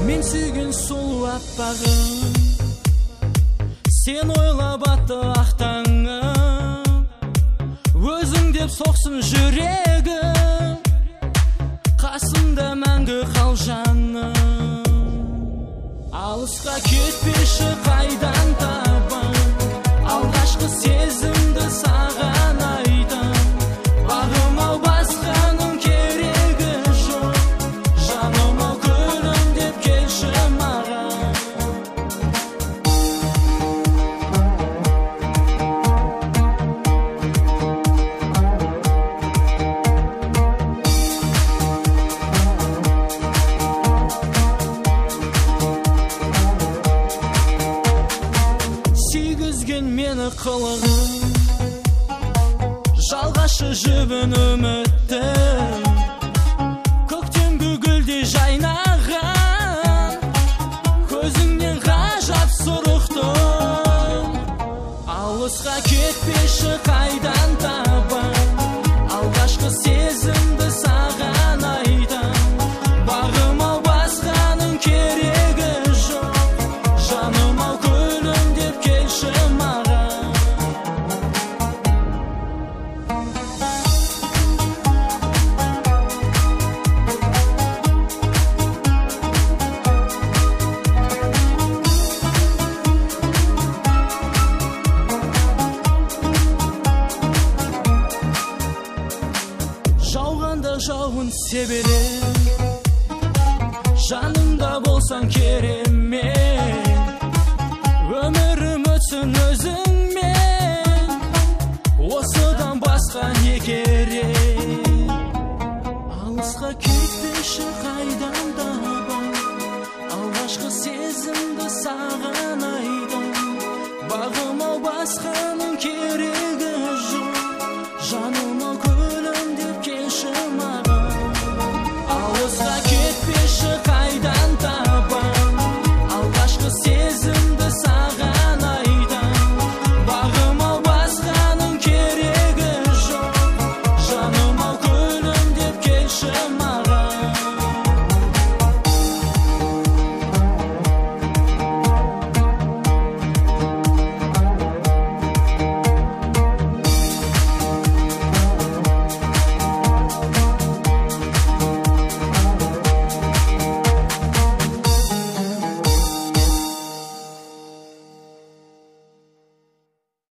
Мен сүйген сұлу аппағым, сен ойлап атты ақ таңым, өзің деп соқсын жүрегім, қасымда мәңгі қал жаным. Алысқа кетпеші қайдан табам, алғашқы сезімді саған айтам. Бағым-ау басқаның керегі жоқ, жаным-ау күлім деп келші маған. Сүйгізген мені қылығым, жалғашы жібін үміттім, көктемгі гүлдей жайнаған, көзіңнен ғажап сұрықтым. Алысқа кетпеші қайдан табам, алғашқы сезімді саған айтам. Бағым-ау басқаның керегі жоқ, жаным-ау күлім деп келші маған. Жауғанда жауын себерем, жанымда болсаң керемет. Өмірім өтсін өзіңмен, осыдан басқа не керек? Алысқа кетпеші қайдан табам, алғашқы сезімді саған айтам. Бағым-ау басқаның керегі жоқ, жаным-ау күлім деп келші маған. Алысқа